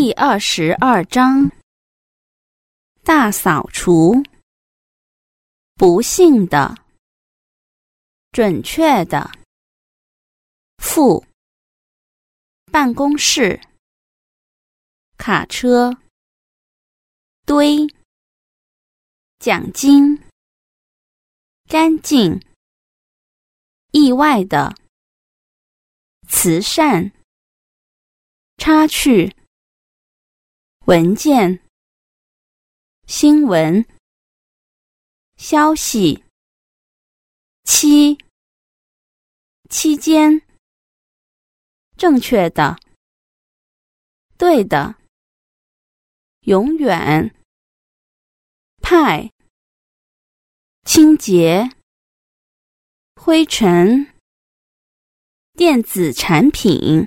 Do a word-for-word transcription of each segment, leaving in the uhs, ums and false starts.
第二十二章，大扫除。不幸的，准确的，负，办公室，卡车，堆，奖金，干净，意外的，慈善，插曲，文件，新闻，消息，期，期间，正确的，对的，永远，派，清洁，灰尘，电子产品，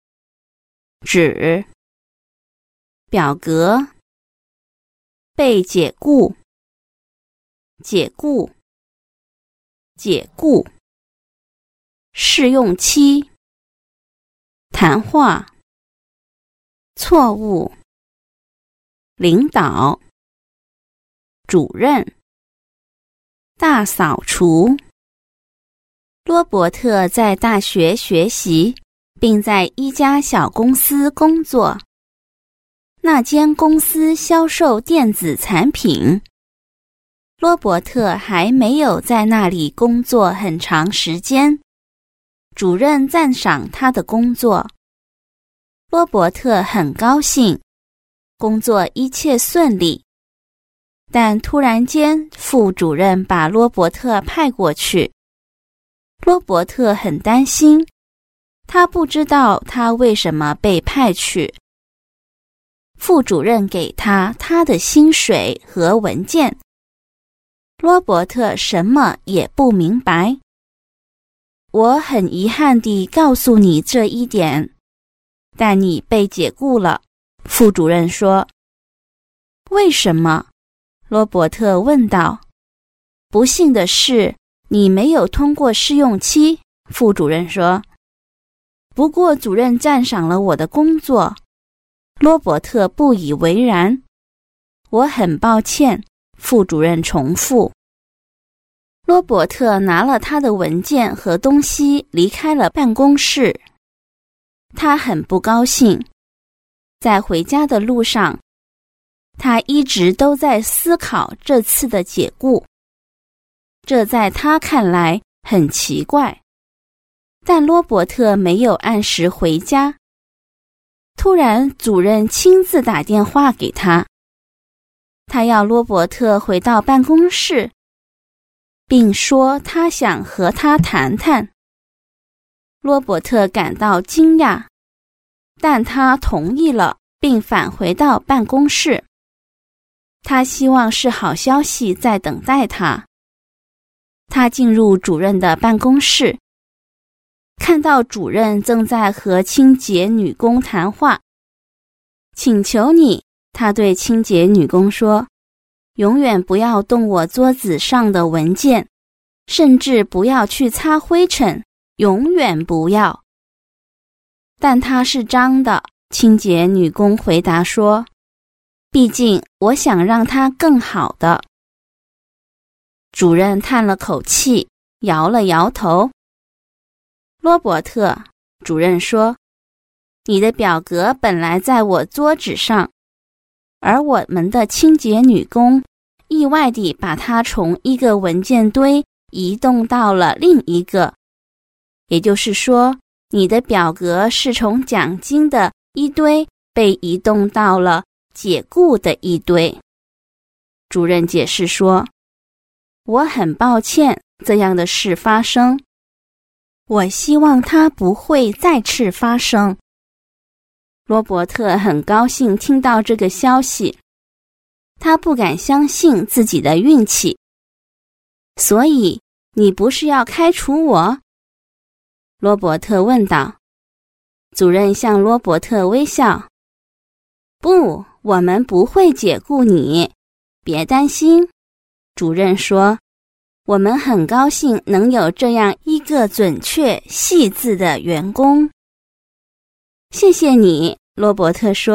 纸，表格，被解雇，解雇，解雇，试用期，谈话，错误，领导，主任，大扫除。罗伯特在大学学习，并在一家小公司工作。那间公司销售电子产品。罗伯特还没有在那里工作很长时间。主任赞赏他的工作。罗伯特很高兴，工作一切顺利。但突然间，副主任把罗伯特派过去。罗伯特很担心，他不知道他为什么被派去。副主任给他他的薪水和文件。罗伯特什么也不明白。我很遗憾地告诉你这一点，但你被解雇了，副主任说。为什么？罗伯特问道。不幸的是，你没有通过试用期，副主任说。不过主任赞赏了我的工作。罗伯特不以为然。我很抱歉，副主任重复。罗伯特拿了他的文件和东西离开了办公室。他很不高兴。在回家的路上，他一直都在思考这次的解雇。这在他看来很奇怪。但罗伯特没有按时回家。突然，主任亲自打电话给他，他要罗伯特回到办公室，并说他想和他谈谈。罗伯特感到惊讶，但他同意了，并返回到办公室。他希望是好消息在等待他。他进入主任的办公室，看到主任正在和清洁女工谈话。请求你，他对清洁女工说，永远不要动我桌子上的文件，甚至不要去擦灰尘，永远不要。但它是脏的，清洁女工回答说，毕竟我想让它更好的。主任叹了口气，摇了摇头。罗伯特，主任说，你的表格本来在我桌子上，而我们的清洁女工意外地把它从一个文件堆移动到了另一个。也就是说，你的表格是从奖金的一堆被移动到了解雇的一堆。主任解释说，我很抱歉这样的事发生。我希望它不会再次发生。罗伯特很高兴听到这个消息，他不敢相信自己的运气。所以，你不是要开除我？罗伯特问道。主任向罗伯特微笑。不，我们不会解雇你，别担心。主任说，我们很高兴能有这样一个准确细致的员工。谢谢你，罗伯特说，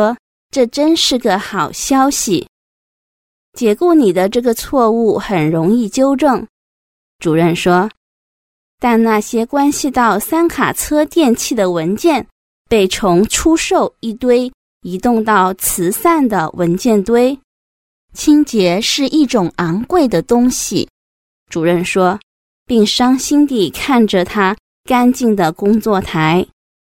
这真是个好消息。解雇你的这个错误很容易纠正。主任说，但那些关系到三卡车电器的文件被从出售一堆移动到慈善的文件堆。清洁是一种昂贵的东西，主任说，并伤心地看着他干净的工作台。